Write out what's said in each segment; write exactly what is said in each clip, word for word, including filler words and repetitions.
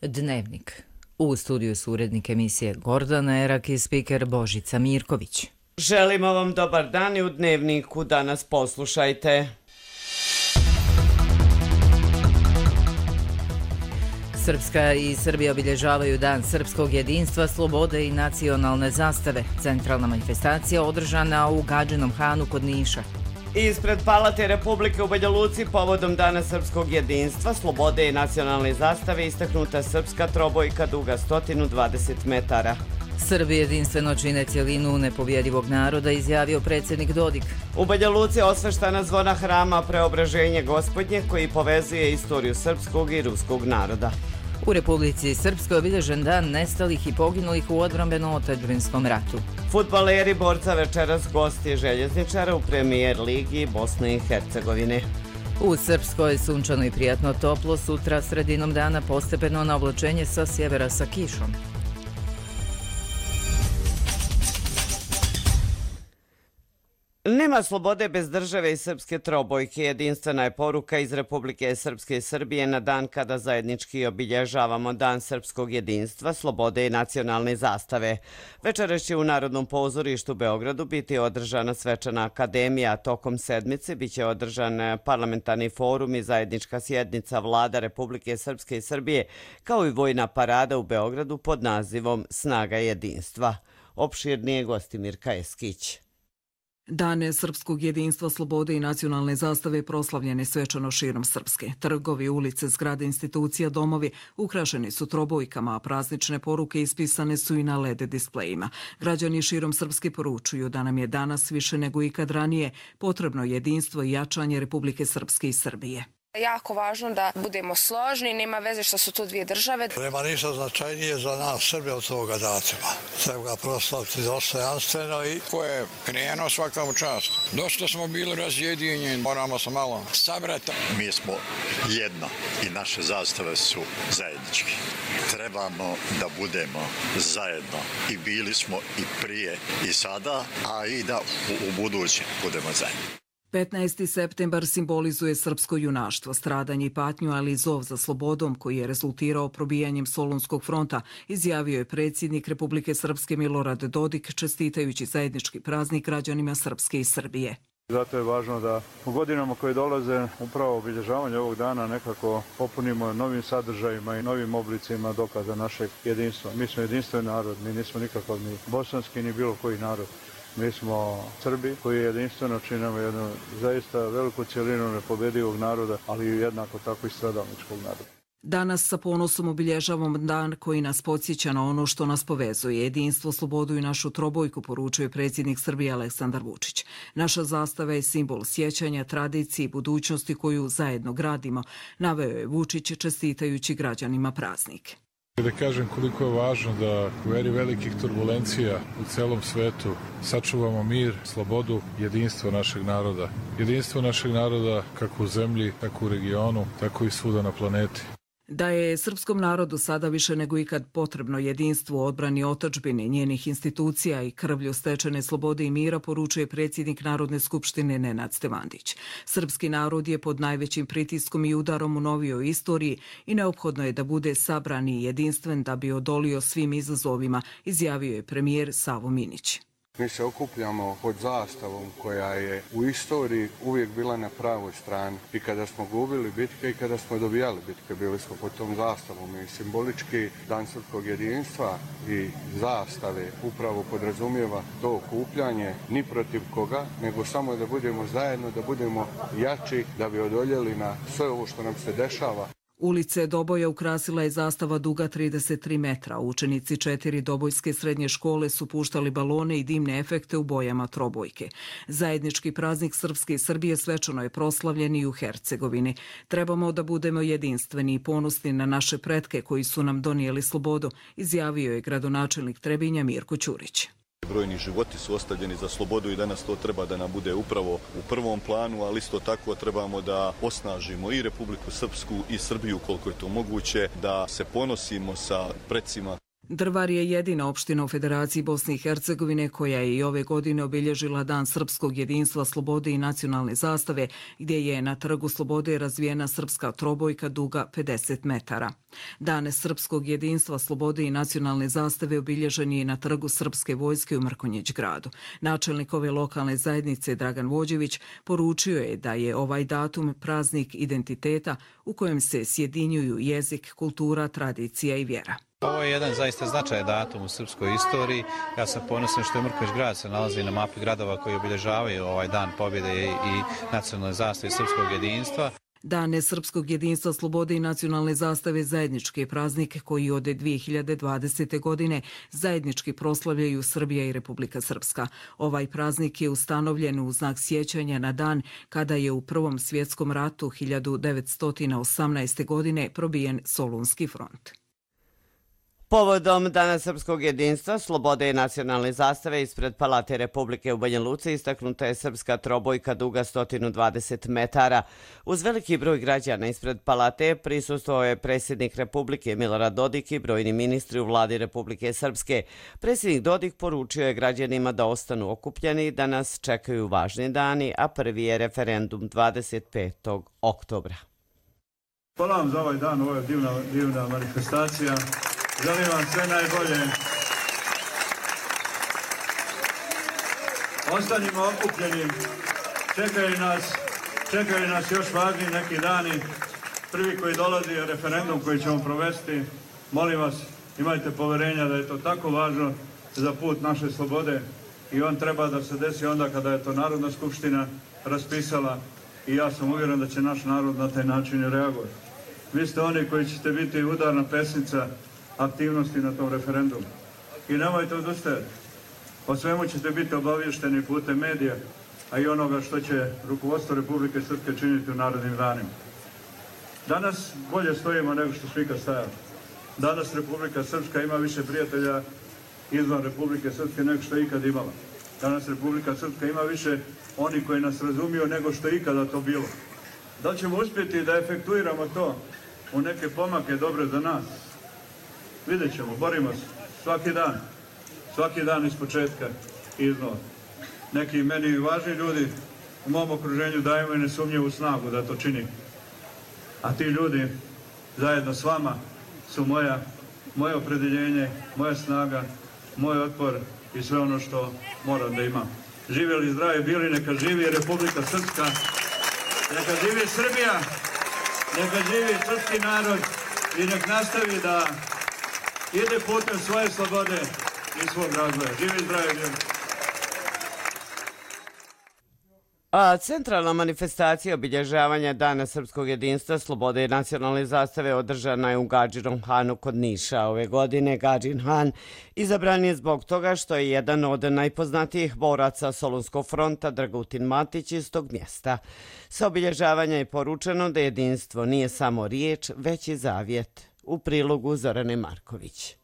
Dnevnik. U studiju su urednik emisije Gordana Erak i spiker Božica Mirković. Želimo vam dobar dan i u Dnevniku danas poslušajte. Srpska i Srbija obilježavaju Dan srpskog jedinstva, slobode i nacionalne zastave. Centralna manifestacija održana u Gadžinom Hanu kod Niša. Ispred Palate Republike u Banja Luci povodom Dana srpskog jedinstva, slobode i nacionalne zastave istaknuta srpska trobojka duga sto dvadeset metara. Srbi jedinstveno čine cjelinu nepobjedivog naroda, izjavio predsjednik Dodik. U Banja Luci osveštana zvona hrama Preobraženje Gospodnje koji povezuje istoriju srpskog i ruskog naroda. U Republici Srpskoj obilježen dan nestalih i poginulih u odbrambeno-otadžbinskom ratu. Fudbaleri borca večeras gosti željezničara u premijer ligi Bosne i Hercegovine. U Srpskoj sunčano i prijatno toplo, sutra sredinom dana postepeno na oblačenje sa sjevera sa kišom. Nema slobode bez države i srpske trobojke. Jedinstvena je poruka iz Republike Srpske i Srbije na dan kada zajednički obilježavamo Dan srpskog jedinstva, slobode i nacionalne zastave. Večeras će u Narodnom pozorištu u Beogradu biti održana svečana akademija. Tokom sedmice biće održan parlamentarni forum i zajednička sjednica vlada Republike Srpske i Srbije, kao i vojna parada u Beogradu pod nazivom Snaga jedinstva. Opširnije gosti Mirka Eskić. Dane srpskog jedinstva, slobode i nacionalne zastave proslavljene svečano širom Srpske. Trgovi, ulice, zgrade, institucija, domovi ukrašeni su trobojkama, a praznične poruke ispisane su i na L E D displejima. Građani širom Srpske poručuju da nam je danas više nego ikad ranije potrebno jedinstvo i jačanje Republike Srpske i Srbije. Jako važno da budemo složni, nema veze što su tu dvije države. Nema ništa značajnije za nas Srbije od toga datuma. Treba ga proslaviti dostojanstveno i ko je krenuo svaka mu čast. Dosta smo bili razjedinjeni, moramo se malo sabrati. Mi smo jedno i naše zastave su zajednički. Trebamo da budemo zajedno i bili smo i prije i sada, a i da u, u buduće budemo zajedno. petnaesti septembar simbolizuje srpsko junaštvo, stradanje i patnju, ali i zov za slobodom koji je rezultirao probijanjem Solunskog fronta, izjavio je predsjednik Republike Srpske Milorad Dodik čestitajući zajednički praznik građanima Srpske i Srbije. Zato je važno da u godinama koje dolaze upravo obilježavanje ovog dana nekako popunimo novim sadržajima i novim oblicima dokaza našeg jedinstva. Mi smo jedinstven narod, mi nismo nikakav ni bosanski ni bilo koji narod. Mi smo Srbi koji jedinstveno činimo jednu zaista veliku cjelinu nepobjedivog naroda, ali i jednako tako i stradalničkog naroda. Danas sa ponosom obilježavamo dan koji nas podsjeća na ono što nas povezuje. Jedinstvo, slobodu i našu trobojku, poručuje predsjednik Srbije Aleksandar Vučić. Naša zastava je simbol sjećanja, tradicije i budućnosti koju zajedno gradimo, naveo je Vučić čestitajući građanima praznik. Da kažem koliko je važno da u eri velikih turbulencija u celom svetu sačuvamo mir, slobodu, jedinstvo našeg naroda. Jedinstvo našeg naroda kako u zemlji, tako u regionu, tako i svuda na planeti. Da je srpskom narodu sada više nego ikad potrebno jedinstvo u odbrani otadžbine, njenih institucija i krvlju stečene slobode i mira, poručuje predsjednik Narodne skupštine Nenad Stevandić. Srpski narod je pod najvećim pritiskom i udarom u novijoj istoriji i neophodno je da bude sabran i jedinstven da bi odolio svim izazovima, izjavio je premijer Savo Minić. Mi se okupljamo pod zastavom koja je u istoriji uvijek bila na pravoj strani. I kada smo gubili bitke i kada smo dobijali bitke, bili smo pod tom zastavom. I simbolički Dan srpskog jedinstva i zastave upravo podrazumijeva to okupljanje ni protiv koga, nego samo da budemo zajedno, da budemo jači, da bi odoljeli na sve ovo što nam se dešava. Ulice Doboja ukrasila je zastava duga trideset tri metra. Učenici četiri dobojske srednje škole su puštali balone i dimne efekte u bojama trobojke. Zajednički praznik Srpske i Srbije svečano je proslavljen i u Hercegovini. Trebamo da budemo jedinstveni i ponosni na naše pretke koji su nam donijeli slobodu, izjavio je gradonačelnik Trebinja Mirko Ćurić. Brojni životi su ostavljeni za slobodu i danas to treba da nam bude upravo u prvom planu, ali isto tako trebamo da osnažimo i Republiku Srpsku i Srbiju koliko je to moguće, da se ponosimo sa precima. Drvar je jedina opština u Federaciji Bosne i Hercegovine koja je i ove godine obilježila Dan srpskog jedinstva, slobode i nacionalne zastave, gdje je na Trgu Slobode razvijena srpska trobojka duga pedeset metara. Dan srpskog jedinstva, slobode i nacionalne zastave obilježen je na Trgu Srpske vojske u Mrkonjić gradu. Načelnik ove lokalne zajednice Dragan Vođević poručio je da je ovaj datum praznik identiteta u kojem se sjedinjuju jezik, kultura, tradicija i vjera. Ovo je jedan zaista značajan datum u srpskoj istoriji. Ja sam ponosan što je Mrkonjić grad se nalazi na mapi gradova koji obilježavaju ovaj dan pobjede i nacionalne zastave srpskog jedinstva. Dan srpskog jedinstva, slobode i nacionalne zastave zajednički je praznik koji od dvije hiljade dvadesete. godine zajednički proslavljaju Srbija i Republika Srpska. Ovaj praznik je ustanovljen u znak sjećanja na dan kada je u Prvom svjetskom ratu hiljadu devetsto osamnaeste. godine probijen Solunski front. Povodom Dana srpskog jedinstva, slobode i nacionalne zastave ispred Palate Republike u Banja Luci istaknuta je srpska trobojka duga sto dvadeset metara. Uz veliki broj građana ispred Palate prisustvovao je predsjednik Republike Milorad Dodik i brojni ministri u vladi Republike Srpske. Predsjednik Dodik poručio je građanima da ostanu okupljeni, da nas čekaju važni dani, a prvi je referendum dvadeset petog oktobra. Hvala vam za ovaj dan, ovo je divna, divna manifestacija. Želim vam sve najbolje. Ostanimo okupljeni. Čekaju nas, čekaju nas još važni neki dani. Prvi koji dolazi je referendum koji ćemo provesti. Molim vas, imajte poverenja da je to tako važno za put naše slobode i on treba da se desi onda kada je to Narodna skupština raspisala i ja sam uvjeren da će naš narod na taj način i reagovati. Vi ste oni koji ćete biti udarna pesnica aktivnosti na tom referendumu. I nemojte odustajati. O svemu ćete biti obavješteni putem medija, a i onoga što će rukovodstvo Republike Srpske činiti u narednim danima. Danas bolje stojimo nego što smo ikad stajali. Danas Republika Srpska ima više prijatelja izvan Republike Srpske nego što je ikad imala. Danas Republika Srpska ima više oni koji nas razumiju nego što je ikada to bilo. Da ćemo uspjeti da efektuiramo to u neke pomake dobre za nas? Vidjet ćemo, borimo se svaki dan, svaki dan iz početka i iznova. Neki meni važni ljudi u mom okruženju daju mi nesumnjivu snagu da to čini. A ti ljudi zajedno s vama su moja, moje opredjeljenje, moja snaga, moj otpor i sve ono što moram da imam. Živjeli zdravi bili, neka živi Republika Srpska, neka živi Srbija, neka živi srpski narod i nek nastavi da ide putem svoje slobode i svog razvoja. Živi zdravi bili. A centralna manifestacija obilježavanja Dana srpskog jedinstva, slobode i nacionalne zastave održana je u Gadžinom Hanu kod Niša. Ove godine Gadžin Han izabran je zbog toga što je jedan od najpoznatijih boraca Solunskog fronta Dragutin Matić iz tog mjesta. Sa obilježavanja je poručeno da jedinstvo nije samo riječ, već i zavjet. U prilogu Zorane Marković.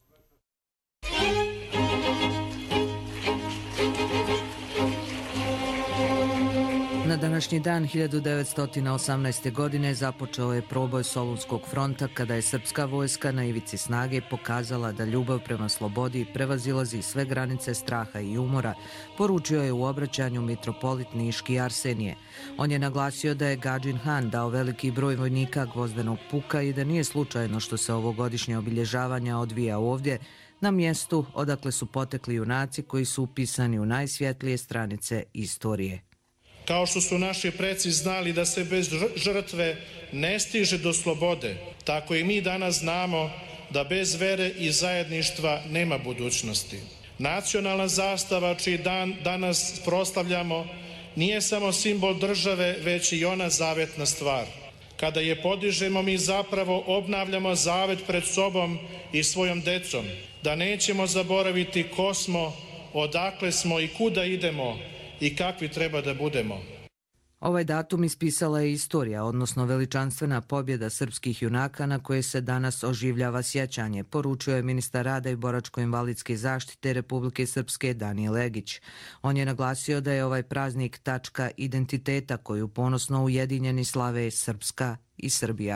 Na današnji dan hiljadu devetsto osamnaeste. godine započeo je proboj Solunskog fronta kada je srpska vojska na ivici snage pokazala da ljubav prema slobodi prevazilazi sve granice straha i umora, poručio je u obraćanju mitropolit Niški Arsenije. On je naglasio da je Gadžin Han dao veliki broj vojnika Gvozdenog puka i da nije slučajno što se ovogodišnje obilježavanja odvija ovdje, na mjestu odakle su potekli junaci koji su upisani u najsvjetlije stranice istorije. Kao što su naši preci znali da se bez žrtve ne stiže do slobode, tako i mi danas znamo da bez vere i zajedništva nema budućnosti. Nacionalna zastava čiji dan danas proslavljamo nije samo simbol države, već i ona zavetna stvar. Kada je podižemo, mi zapravo obnavljamo zavet pred sobom i svojom decom, da nećemo zaboraviti ko smo, odakle smo i kuda idemo i kakvi treba da budemo. Ovaj datum ispisala je istorija, odnosno veličanstvena pobjeda srpskih junaka na koje se danas oživljava sjećanje, poručio je ministar rada i boračko-invalidske zaštite Republike Srpske Danijel Egić. On je naglasio da je ovaj praznik tačka identiteta koju ponosno ujedinjeni slave Srpska i Srbija.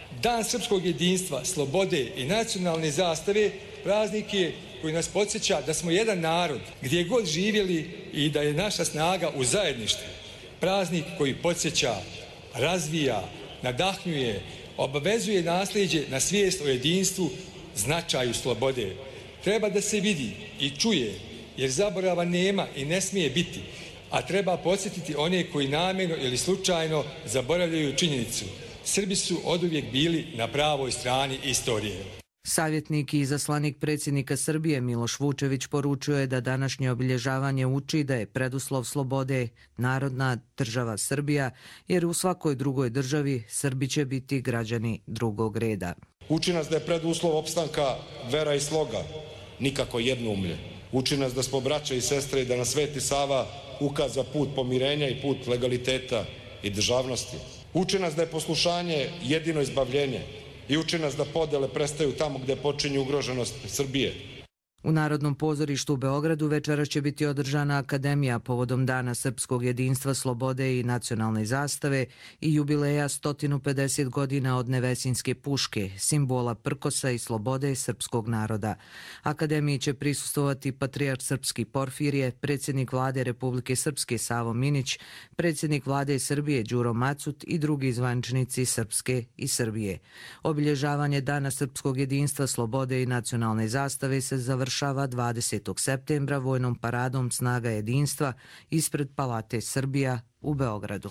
Dan srpskog jedinstva, slobode i nacionalne zastave praznik je koji nas podsjeća da smo jedan narod gdje god živjeli i da je naša snaga u zajedništvu. Praznik koji podsjeća, razvija, nadahnjuje, obavezuje nasljeđe na svijest o jedinstvu, značaju slobode. Treba da se vidi i čuje, jer zaborava nema i ne smije biti, a treba podsjetiti one koji namjerno ili slučajno zaboravljaju činjenicu. Srbi su oduvijek bili na pravoj strani istorije. Savjetnik i izaslanik predsjednika Srbije Miloš Vučević poručio je da današnje obilježavanje uči da je preduslov slobode narodna država Srbija, jer u svakoj drugoj državi Srbi će biti građani drugog reda. Uči nas da je preduslov opstanka vera i sloga, nikako jednoumlje. Uči nas da smo braća i sestre i da nas Sveti Sava ukaza put pomirenja i put legaliteta i državnosti. Uči nas da je poslušanje jedino izbavljenje i uči nas da podele prestaju tamo gde počinje ugroženost Srbije. U Narodnom pozorištu u Beogradu večeras će biti održana akademija povodom Dana srpskog jedinstva, slobode i nacionalne zastave i jubileja sto pedeset godina od Nevesinjske puške, simbola prkosa i slobode srpskog naroda. Akademiji će prisustvovati patrijarh srpski Porfirije, predsjednik vlade Republike Srpske Savo Minić, predsjednik vlade Srbije Đuro Macut i drugi zvaničnici Srpske i Srbije. Obilježavanje Dana srpskog jedinstva, slobode i nacionalne zastave se završava dvadesetog septembra vojnom paradom snaga jedinstva ispred Palate Srbija u Beogradu.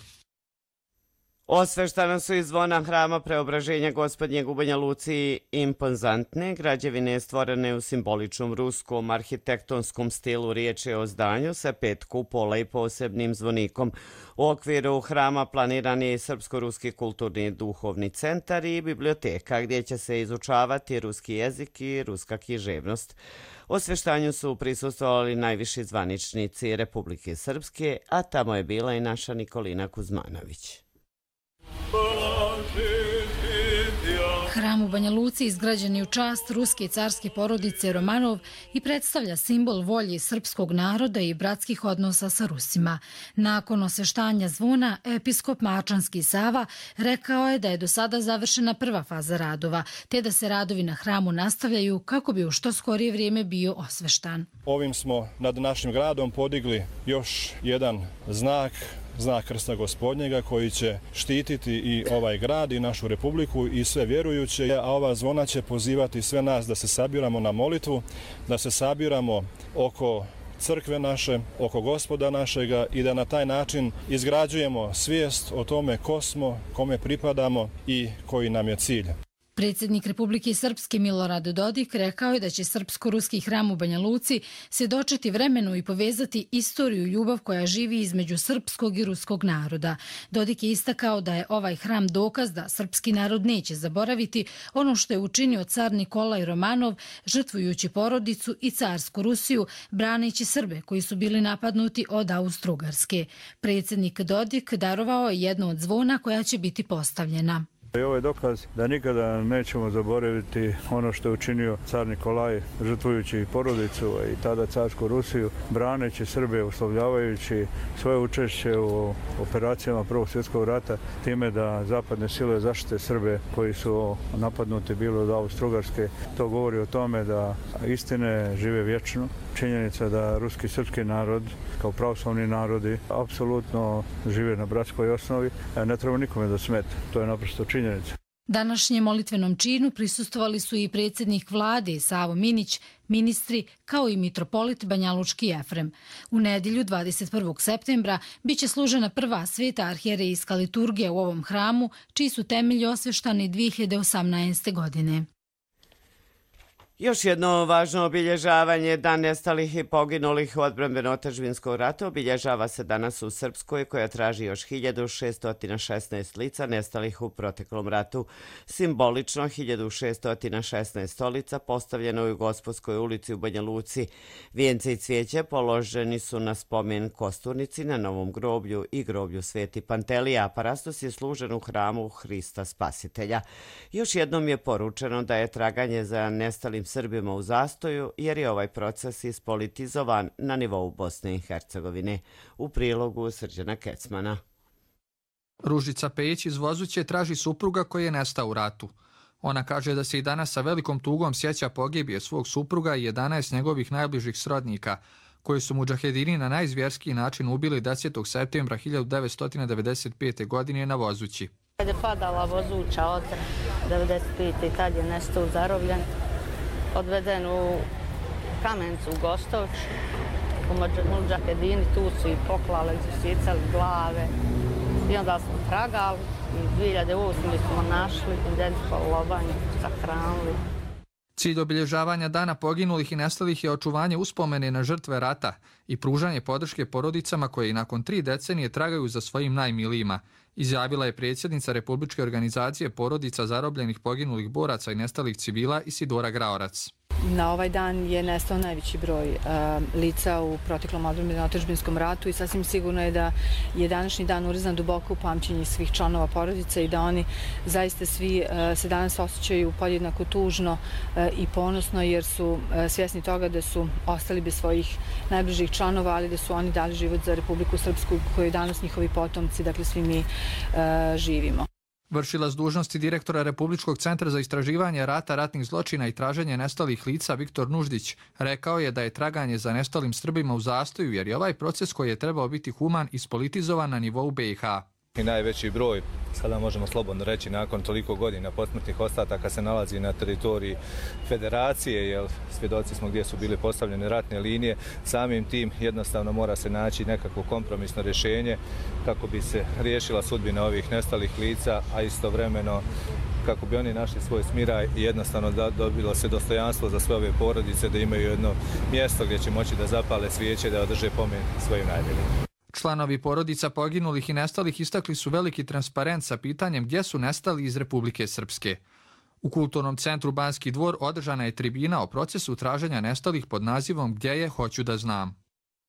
Osveštana su i zvona hrama Preobraženja Gospodnjeg u Banja Luci impozantne. Građevine stvorene u simboličnom ruskom arhitektonskom stilu. Riječ je o zdanju sa pet kupola i posebnim zvonikom. U okviru hrama planiran je Srpsko-ruski kulturni i duhovni centar i biblioteka gdje će se izučavati ruski jezik i ruska književnost. Osveštanju su prisustvovali najviši zvaničnici Republike Srpske, a tamo je bila i naša Nikolina Kuzmanović. Hram u Banja Luci izgrađen je u čast ruske carske porodice Romanov i predstavlja simbol volje srpskog naroda i bratskih odnosa sa Rusima. Nakon osveštanja zvona, episkop Mačanski Sava rekao je da je do sada završena prva faza radova, te da se radovi na hramu nastavljaju kako bi u što skorije vrijeme bio osveštan. Ovim smo nad našim gradom podigli još jedan znak, znak Krsta Gospodnjega koji će štititi i ovaj grad i našu republiku i sve vjerujuće, a ova zvona će pozivati sve nas da se sabiramo na molitvu, da se sabiramo oko crkve naše, oko Gospoda našega i da na taj način izgrađujemo svijest o tome ko smo, kome pripadamo i koji nam je cilj. Predsjednik Republike Srpske Milorad Dodik rekao je da će Srpsko-ruski hram u Banja Luci svjedočiti vremenu i povezati istoriju i ljubav koja živi između srpskog i ruskog naroda. Dodik je istakao da je ovaj hram dokaz da srpski narod neće zaboraviti ono što je učinio car Nikolaj Romanov, žrtvujući porodicu i carsku Rusiju, braneći Srbe koji su bili napadnuti od Austro-Ugarske. Predsjednik Dodik darovao je jednu od zvona koja će biti postavljena. I ovo je dokaz da nikada nećemo zaboraviti ono što je učinio car Nikolaj, žrtvujući porodicu i tada carsku Rusiju, braneći Srbe, uslovljavajući svoje učešće u operacijama Prvog svjetskog rata, time da zapadne sile zaštite Srbe koji su napadnuti bili od Austro-Ugarske. To govori o tome da istine žive vječno. Činjenica da ruski i srpski narod, kao pravoslavni narodi, apsolutno žive na bratskoj osnovi. Ne treba nikome da smeta. To je naprosto činjenica. Današnjem molitvenom činu prisustvovali su i predsjednik vlade Savo Minić, ministri, kao i mitropolit Banjalučki Jefrem. U nedjelju dvadeset prvog septembra biće služena prva sveta arhijerejska liturgija u ovom hramu, čiji su temelji osveštani dvije hiljade osamnaeste. godine. Još jedno važno obilježavanje, Dan nestalih i poginulih u odbrambeno-otadžbinskom ratu, obilježava se danas u Srpskoj, koja traži još hiljadu šesto šesnaest lica nestalih u proteklom ratu. Simbolično hiljadu šesto šesnaest lica postavljeno je u Gospodskoj ulici u Banja Luci. Vijence i cvijeće položeni su na spomen Kosturnici, na Novom groblju i groblju Sveti Pantelija, a parastos je služen u hramu Hrista Spasitelja. Još jednom je poručeno da je traganje za nestalim Srbima u zastoju, jer je ovaj proces ispolitizovan na nivou Bosne i Hercegovine. U prilogu Srđana Kecmana. Ružica Pejić iz Vozuće traži supruga koji je nestao u ratu. Ona kaže da se i danas sa velikom tugom sjeća pogibije svog supruga i jedanaest njegovih najbližih srodnika, koji su mudžahedini na najzvjerskiji način ubili desetog septembra hiljadu devetsto devedeset pete. godine na Vozući. Kad je padala Vozuća od devedeset pete. i tad je nestao zarobljen, odveden u Kamencu u Gostovač, u mudžahedini, tu su i poklali, zasjecali glave i onda smo tragali i dvije hiljade osme. smo našli, identifikovali lobanju, sahranili. Cilj obilježavanja dana poginulih i nestalih je očuvanje uspomene na žrtve rata i pružanje podrške porodicama koje i nakon tri decenije tragaju za svojim najmilijima, izjavila je predsjednica Republičke organizacije porodica zarobljenih poginulih boraca i nestalih civila Isidora Graorac. Na ovaj dan je nestao najveći broj uh, lica u proteklom odbrambeno-otadžbinskom ratu i sasvim sigurno je da je današnji dan urezan duboko u pamćenje svih članova porodice i da oni zaista svi uh, se danas osjećaju podjednako tužno uh, i ponosno jer su uh, svjesni toga da su ostali bez svojih najbližih članova, ali da su oni dali život za Republiku Srpsku koju danas njihovi potomci, dakle svi mi uh, živimo. Vršilac dužnosti direktora Republičkog centra za istraživanje rata, ratnih zločina i traženje nestalih lica Viktor Nuždić rekao je da je traganje za nestalim Srbima u zastoju jer je ovaj proces koji je trebao biti human ispolitizovan na nivou B i H. I najveći broj, sada možemo slobodno reći, nakon toliko godina posmrtnih ostataka se nalazi na teritoriji federacije, jer svjedoci smo gdje su bile postavljene ratne linije. Samim tim jednostavno mora se naći nekakvo kompromisno rješenje kako bi se riješila sudbina ovih nestalih lica, a istovremeno kako bi oni našli svoj smiraj i jednostavno da dobilo se dostojanstvo za sve ove porodice, da imaju jedno mjesto gdje će moći da zapale svijeće, da održe pomen svojim najmilijim. Članovi porodica poginulih i nestalih istakli su veliki transparent sa pitanjem gdje su nestali iz Republike Srpske. U Kulturnom centru Banski dvor održana je tribina o procesu traženja nestalih pod nazivom Gdje je, hoću da znam.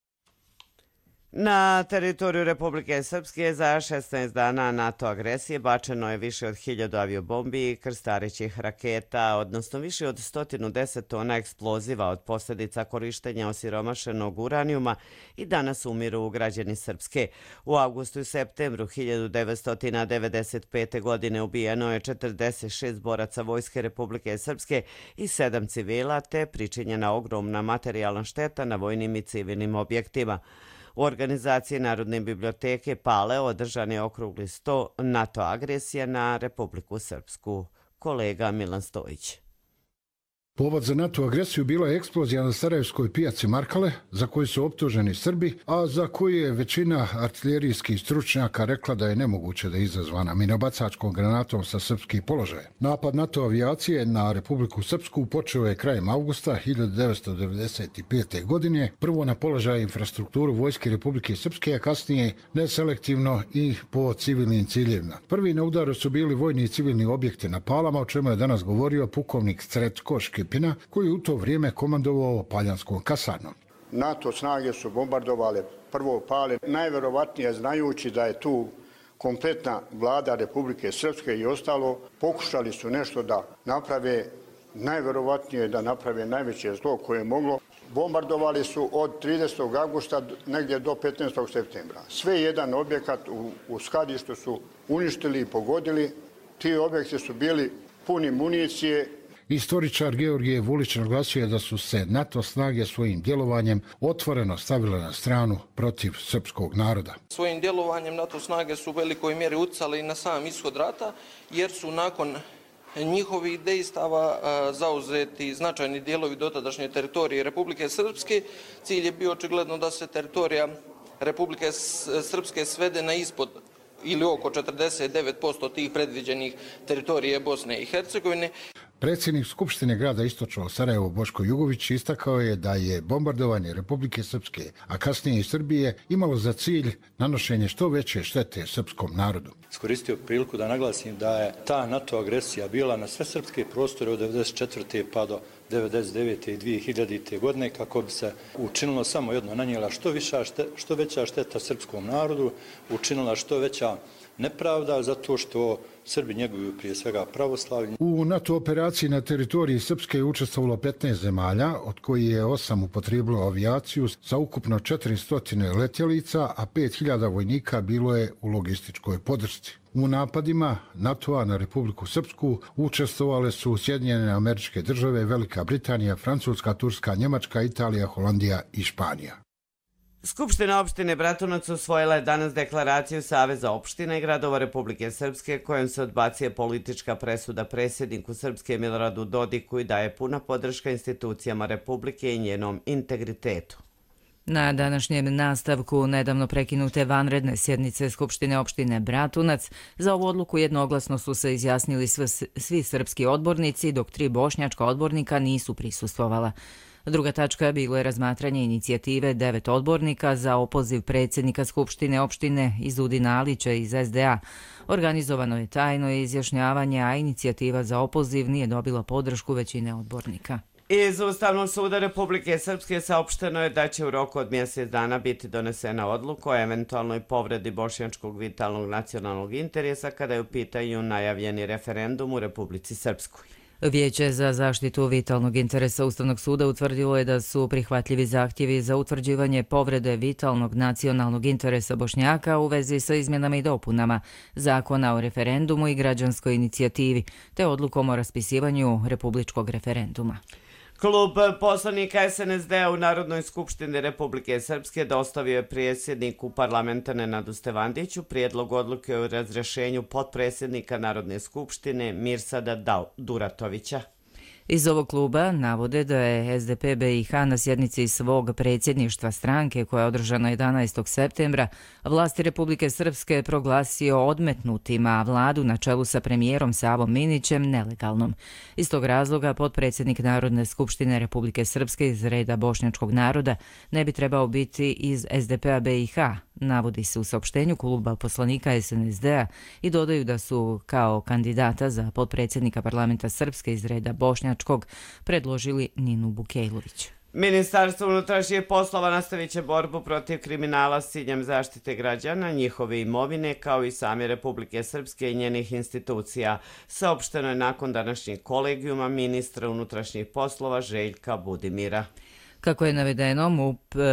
Na teritoriju Republike Srpske za šesnaest dana NATO agresije bačeno je više od hiljadu aviobombi i krstarećih raketa, odnosno više od sto deset tona eksploziva od posljedica korištenja osiromašenog uranijuma i danas umiru građani Srpske. U avgustu i septembru hiljadu devetsto devedeset pete. godine ubijeno je četrdeset šest boraca Vojske Republike Srpske i sedam civila, te pričinjena ogromna materijalna šteta na vojnim i civilnim objektima. U organizaciji Narodne biblioteke Pale održan je okrugli sto NATO agresija na Republiku Srpsku. Kolega Milan Stojić. Povod za NATO agresiju bila je eksplozija na Sarajevskoj pijaci Markale, za koju su optuženi Srbi, a za koju je većina artiljerijskih stručnjaka rekla da je nemoguće da je izazvana minobacačkom granatom sa srpskih položaja. Napad NATO avijacije na Republiku Srpsku počeo je krajem avgusta hiljadu devetsto devedeset pete. godine, prvo na položaje infrastrukturu Vojske Republike Srpske, a kasnije neselektivno i po civilnim ciljevima. Prvi na udaru su bili vojni i civilni objekti na Palama, o čemu je danas govorio pukovnik Sretko Škipina, koji je u to vrijeme komandovao Paljanskom kasarnom. NATO snage su bombardovale prvo Pale, najverovatnije znajući da je tu kompletna vlada Republike Srpske i ostalo, pokušali su nešto da naprave, najverovatnije da naprave najveće zlo koje je moglo. Bombardovali su od tridesetog avgusta negdje do petnaestog septembra. Sve jedan objekat u, u skladištu su uništili i pogodili. Ti objekti su bili puni municije. Istoričar Georgije Vulić naglasio je da su se NATO snage svojim djelovanjem otvoreno stavile na stranu protiv srpskog naroda. Svojim djelovanjem NATO snage su u velikoj mjeri utjecale i na sam ishod rata, jer su nakon njihovih dejstava zauzeti značajni dijelovi dotadašnje teritorije Republike Srpske. Cilj je bio očigledno da se teritorija Republike Srpske svede na ispod ili oko četrdeset devet posto tih predviđenih teritorije Bosne i Hercegovine. Predsjednik Skupštine grada Istočno Sarajevo Boško Jugović istakao je da je bombardovanje Republike Srpske, a kasnije i Srbije, imalo za cilj nanošenje što veće štete srpskom narodu. Iskoristio priliku da naglasim da je ta NATO agresija bila na sve srpske prostore od devedeset četvrte pa do devedeset devete i dvije hiljadite. godine kako bi se učinilo samo jedno, nanijela što, viša, što veća šteta srpskom narodu, učinila što veća nepravda zato što Srbi njeguju prije svega pravoslavlje. U NATO operaciji na teritoriji Srpske je učestvovalo petnaest zemalja, od koji je osam upotrijebilo avijaciju sa ukupno četiristo letjelica, a pet hiljada vojnika bilo je u logističkoj podršci. U napadima NATO-a na Republiku Srpsku učestvovale su Sjedinjene Američke Države, Velika Britanija, Francuska, Turska, Njemačka, Italija, Holandija i Španija. Skupština opštine Bratunac usvojila je danas deklaraciju Saveza opština i gradova Republike Srpske kojom se odbacuje politička presuda predsjedniku Srpske Miloradu Dodiku i daje puna podrška institucijama Republike i njenom integritetu. Na današnjem nastavku nedavno prekinute vanredne sjednice Skupštine opštine Bratunac za ovu odluku jednoglasno su se izjasnili svi, svi srpski odbornici, dok tri bošnjačka odbornika nisu prisustvovala. Druga tačka bilo je razmatranje inicijative devet odbornika za opoziv predsjednika Skupštine opštine Izudina Alića iz S D A. Organizovano je tajno izjašnjavanje, a inicijativa za opoziv nije dobila podršku većine odbornika. Iz Ustavnog suda Republike Srpske saopšteno je da će u roku od mjesec dana biti donesena odluka o eventualnoj povredi bošnjačkog vitalnog nacionalnog interesa kada je u pitanju najavljeni referendum u Republici Srpskoj. Vijeće za zaštitu vitalnog interesa Ustavnog suda utvrdilo je da su prihvatljivi zahtjevi za utvrđivanje povrede vitalnog nacionalnog interesa Bošnjaka u vezi sa izmjenama i dopunama Zakona o referendumu i građanskoj inicijativi, te odlukom o raspisivanju republičkog referenduma. Klub poslanika S N S D-a u Narodnoj skupštini Republike Srpske dostavio je predsjedniku parlamenta Nenadu Stevandiću prijedlog odluke o razrješenju potpredsjednika Narodne skupštine Mirsada Duratovića. Iz ovog kluba navode da je S D P B i H na sjednici svog predsjedništva stranke koja je održana jedanaestog septembra vlasti Republike Srpske proglasio odmetnutima, a vladu na čelu sa premijerom Savom Minićem nelegalnom. Iz tog razloga potpredsjednik Narodne skupštine Republike Srpske iz reda bošnjačkog naroda ne bi trebao biti iz S D P A B i H, navodi se u saopštenju kluba poslanika S N S D-a i dodaju da su kao kandidata za potpredsjednika parlamenta Srpske iz reda bošnjačkog predložili Ninu Bukejlović. Ministarstvo unutrašnjih poslova nastavit će borbu protiv kriminala s ciljem zaštite građana, njihove imovine, kao i same Republike Srpske i njenih institucija. Saopšteno je nakon današnjeg kolegijuma ministra unutrašnjih poslova Željka Budimira. Kako je navedeno, M U P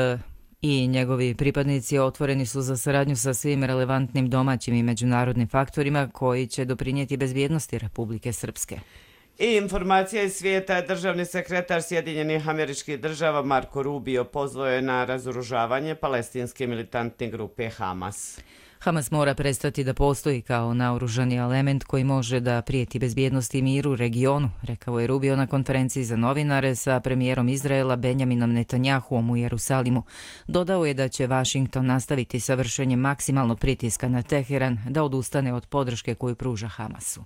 i njegovi pripadnici otvoreni su za saradnju sa svim relevantnim domaćim i međunarodnim faktorima koji će doprinijeti bezbjednosti Republike Srpske. I informacija iz svijeta, državni sekretar Sjedinjenih Američkih Država Marko Rubio pozvao je na razoružavanje palestinske militantne grupe Hamas. Hamas mora prestati da postoji kao naoružani element koji može da prijeti bezbjednosti i miru u regionu, rekao je Rubio na konferenciji za novinare sa premijerom Izraela Benjaminom Netanjahuom u Jerusalimu. Dodao je da će Vašington nastaviti sa vršenjem maksimalnog pritiska na Teheran da odustane od podrške koju pruža Hamasu.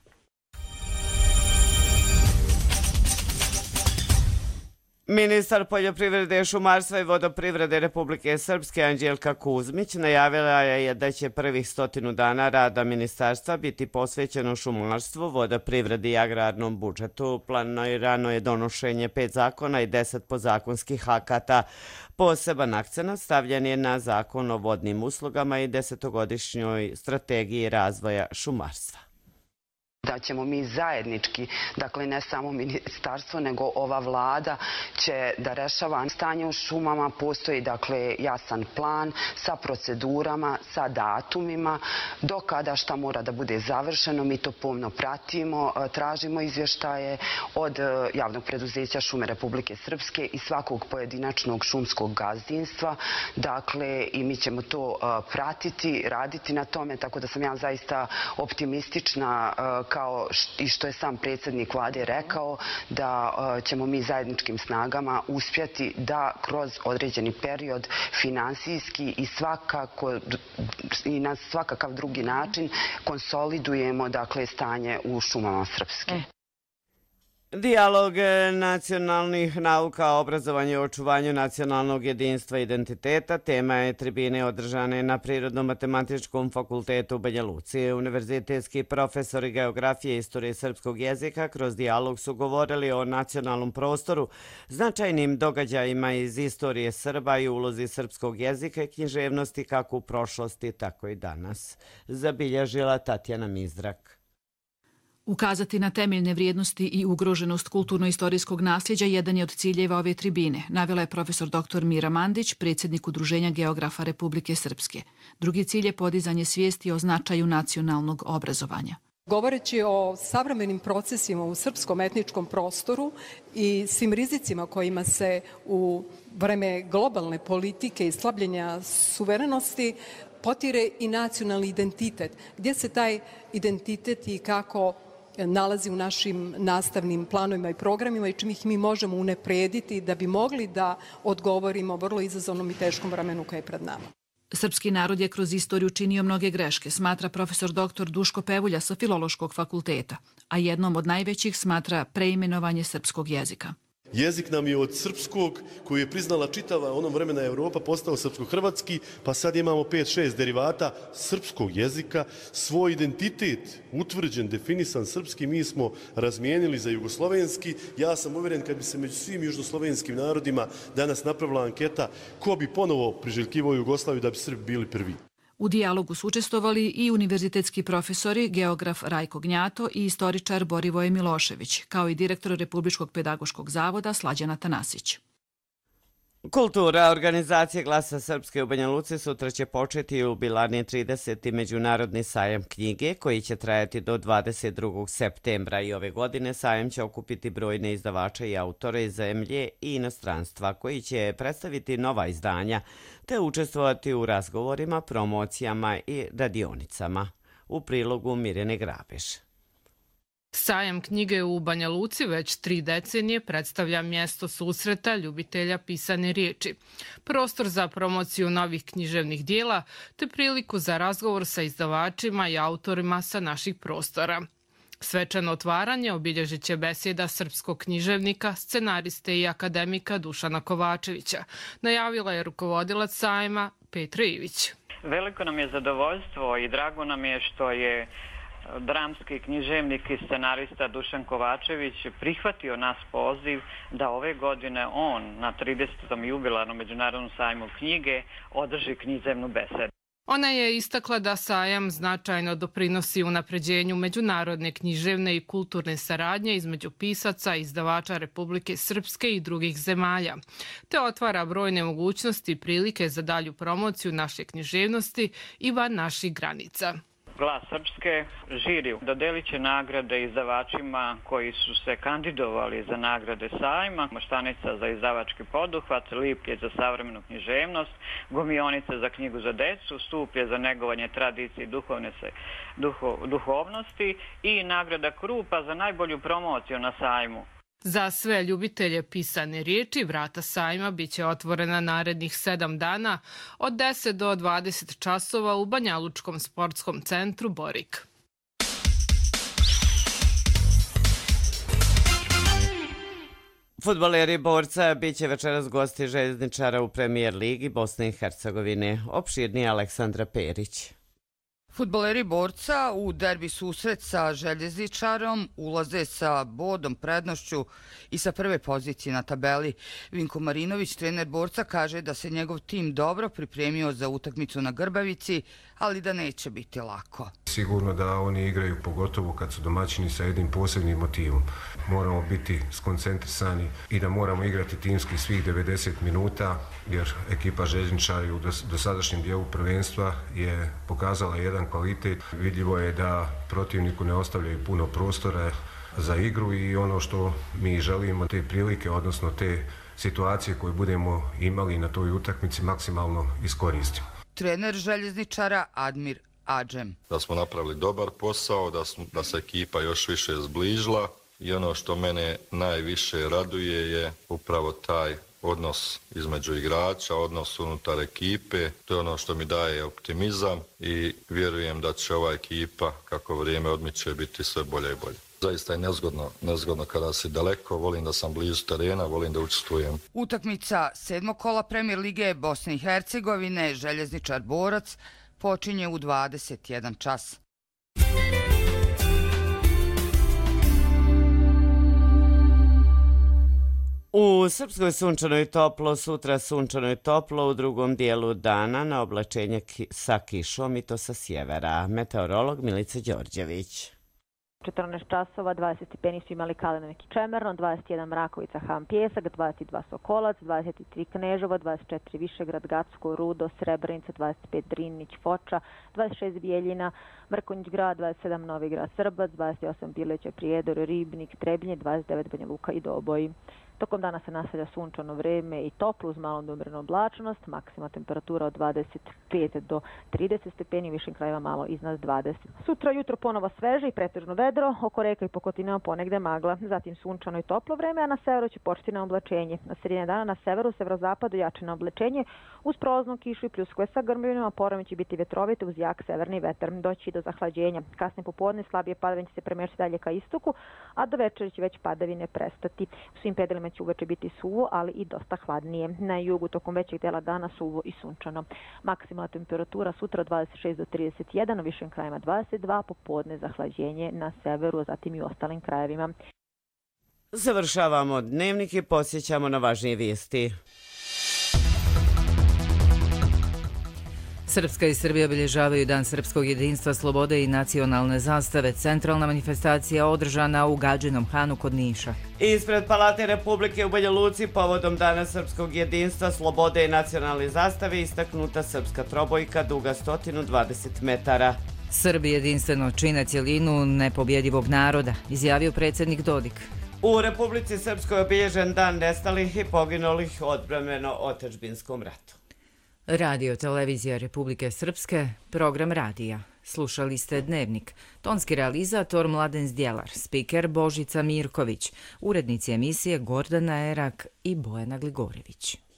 Ministar poljoprivrede, šumarstva i vodoprivrede Republike Srpske Anđelka Kuzmić najavila je da će prvih stotinu dana rada ministarstva biti posvećeno šumarstvu, vodoprivredi i agrarnom budžetu. Planirano je donošenje pet zakona i deset podzakonskih akata. Poseban akcenat stavljen je na zakon o vodnim uslugama i desetogodišnjoj strategiji razvoja šumarstva. Da ćemo mi zajednički, dakle ne samo ministarstvo, nego ova vlada će da rešava stanje u šumama. Postoji dakle jasan plan sa procedurama, sa datumima, do kada šta mora da bude završeno. Mi to pomno pratimo, tražimo izvještaje od javnog preduzeća Šume Republike Srpske i svakog pojedinačnog šumskog gazdinstva. Dakle, i mi ćemo to pratiti, raditi na tome, tako da sam ja zaista optimistična kao i što je sam predsjednik vlade rekao, da ćemo mi zajedničkim snagama uspjeti da kroz određeni period finansijski i svakako i na svakakav drugi način konsolidujemo dakle stanje u šumama Srpske. Dijalog nacionalnih nauka, obrazovanje i očuvanju nacionalnog jedinstva i identiteta tema je tribine održane na Prirodno-matematičkom fakultetu u Banja Luci. Univerzitetski profesori geografije i istorije srpskog jezika kroz dijalog su govorili o nacionalnom prostoru, značajnim događajima iz istorije Srba i ulozi srpskog jezika i književnosti kako u prošlosti, tako i danas. Zabilježila Tatjana Mizdrak. Ukazati na temeljne vrijednosti i ugroženost kulturno-istorijskog nasljeđa jedan je od ciljeva ove tribine, navela je profesor doktor Mira Mandić, predsjednik Udruženja geografa Republike Srpske. Drugi cilj je podizanje svijesti o značaju nacionalnog obrazovanja. Govoreći o savremenim procesima u srpskom etničkom prostoru i svim rizicima kojima se u vreme globalne politike i slabljenja suverenosti potire i nacionalni identitet, gdje se taj identitet i kako nalazi u našim nastavnim planovima i programima i čim ih mi možemo unaprediti da bi mogli da odgovorimo vrlo izazovnom i teškom vremenu koje je pred nama. Srpski narod je kroz istoriju činio mnoge greške, smatra profesor doktor Duško Pevulja sa Filološkog fakulteta, a jednom od najvećih smatra preimenovanje srpskog jezika. Jezik nam je od srpskog, koju je priznala čitava onom vremena Evropa, postao srpsko-hrvatski, pa sad imamo pet šest derivata srpskog jezika. Svoj identitet, utvrđen, definisan srpski, mi smo razmijenili za jugoslovenski. Ja sam uvjeren kad bi se među svim južnoslovenskim narodima danas napravila anketa ko bi ponovo priželjkivao Jugoslaviju da bi Srbi bili prvi. U dijalogu su učestvovali i univerzitetski profesori, geograf Rajko Gnjato i istoričar Borivoje Milošević, kao i direktor Republičkog pedagoškog zavoda Slađana Tanasić. Kultura organizacije Glasa Srpske u Banja Luci sutra će početi jubilarni trideseti međunarodni sajam knjige koji će trajati do dvadeset drugog septembra i ove godine sajam će okupiti brojne izdavače i autore iz zemlje i inostranstva koji će predstaviti nova izdanja te učestvovati u razgovorima, promocijama i radionicama. U prilogu Mirjane Grabeš. Sajam knjige u Banja Luci već tri decenije predstavlja mjesto susreta ljubitelja pisane riječi, prostor za promociju novih književnih dijela te priliku za razgovor sa izdavačima i autorima sa naših prostora. Svečano otvaranje obilježit će besjeda srpskog književnika, scenariste i akademika Dušana Kovačevića, najavila je rukovodilac sajma Petra Ivić. Veliko nam je zadovoljstvo i drago nam je što je dramski književnik i scenarista Dušan Kovačević prihvatio nas poziv da ove godine on na tridesetom jubilarnom međunarodnom sajmu knjige održi književnu besedu. Ona je istakla da sajam značajno doprinosi unapređenju međunarodne književne i kulturne saradnje između pisaca i izdavača Republike Srpske i drugih zemalja, te otvara brojne mogućnosti i prilike za dalju promociju naše književnosti i van naših granica. Glas Srpske žiri dodelit će nagrade izdavačima koji su se kandidovali za nagrade sajma, Moštanica za izdavački poduhvat, Liplje za savremenu književnost, Gomionica za knjigu za decu, Stuplje za negovanje tradicije i duhovne se, duho, duhovnosti i nagrada Krupa za najbolju promociju na sajmu. Za sve ljubitelje pisane riječi vrata sajma biće otvorena narednih sedam dana od deset do dvadeset časova u Banjalučkom sportskom centru Borik. Fudbaleri Borca biće večeras gosti željezničara u Premijer ligi Bosne i Hercegovine. Opširnije Aleksandra Perić. Fudbaleri Borca u derbi susret sa željezničarom ulaze sa bodom prednošću i sa prve pozicije na tabeli. Vinko Marinović, trener Borca, kaže da se njegov tim dobro pripremio za utakmicu na Grbavici, ali da neće biti lako. Sigurno da oni igraju, pogotovo kad su domaćini, sa jednim posebnim motivom. Moramo biti skoncentrisani i da moramo igrati timski svih devedeset minuta, jer ekipa željezničara u dosadašnjem dijelu prvenstva je pokazala jedan kvalitet. Vidljivo je da protivniku ne ostavljaju puno prostora za igru i ono što mi želimo, te prilike, odnosno te situacije koje budemo imali na toj utakmici, maksimalno iskoristimo. Trener željezničara Admir Adžem. Da smo napravili dobar posao, da, smo, da se ekipa još više zbližila i ono što mene najviše raduje je upravo taj odnos između igrača, odnos unutar ekipe. To je ono što mi daje optimizam i vjerujem da će ova ekipa, kako vrijeme odmiče, biti sve bolje i bolje. Zaista je nezgodno, nezgodno kada si daleko, volim da sam blizu terena, volim da učestvujem. Utakmica sedmog kola Premier lige Bosne i Hercegovine, Željezničar Borac, počinje u dvadeset jedan čas. U Srpskoj sunčano i toplo, sutra sunčano i toplo, u drugom dijelu dana na oblačenje ki sa kišom i to sa sjevera. Meteorolog Milica Đorđević. četrnaest časova, dvadeset stepeni su imali Kalinovik i Čemerno, dvadeset jedan Mrakovica, Ham Pjesak, dvadeset dva Sokolac, dvadeset tri Kneževo, dvadeset četiri Višegrad, Gacko, Rudo, Srebrenica, dvadeset pet Drinić, Foča, dvadeset šest Bijeljina, Mrkonjić grad, dvadeset sedam Novi grad, Srbac, dvadeset osam Bileća, Prijedor, Ribnik, Trebinje, dvadeset devet Banja Luka i Doboj. Tokom dana se nastavlja sunčano vreme i toplo uz malom do umjerenu oblačnost, maksimalna temperatura od dvadeset pet do trideset stepeni, višim krajeva malo iznad dvadeset. Sutra jutro ponovo sveže i pretežno vedro, oko reka i Pokotinama ponegde magla, zatim sunčano i toplo vreme, a na severu će početi na oblačenje. Na sredine dana na severu, severozapadu jače na oblačenje, uz prolaznu kišu i pljuskove sa grmljenima, porome će biti vetrovite uz jak severni vetar, doći do zahlađenja. Kasne popodne slabije padavine će se premještati dalje ka istoku, a do večeri će već padavine prestati. U svim pedelima će uveče biti suvo, ali i dosta hladnije. Na jugu tokom većeg dela dana suvo i sunčano. Maksimalna temperatura sutra od dvadeset šest do trideset jedan, u višim krajima dvadeset dva, popodne zahlađenje na severu, a zatim i u ostalim krajevima. Završavamo dnevnik i posjećamo na važnije vijesti. Srpska i Srbija obilježavaju Dan srpskog jedinstva, slobode i nacionalne zastave. Centralna manifestacija održana u Gadžinom Hanu kod Niša. Ispred Palate Republike u Banja Luci povodom Dana srpskog jedinstva, slobode i nacionalne zastave istaknuta srpska trobojka duga sto dvadeset metara. Srbi jedinstveno čine cjelinu nepobjedivog naroda, izjavio predsjednik Dodik. U Republici Srpskoj obilježen Dan nestalih i poginulih odbrambeno otadžbinskom ratu. Radio Televizija Republike Srpske, program radija. Slušali ste Dnevnik. Tonski realizator Mladen Zdjelar, spiker Božica Mirković, urednici emisije Gordana Erak i Bojana Gligorević.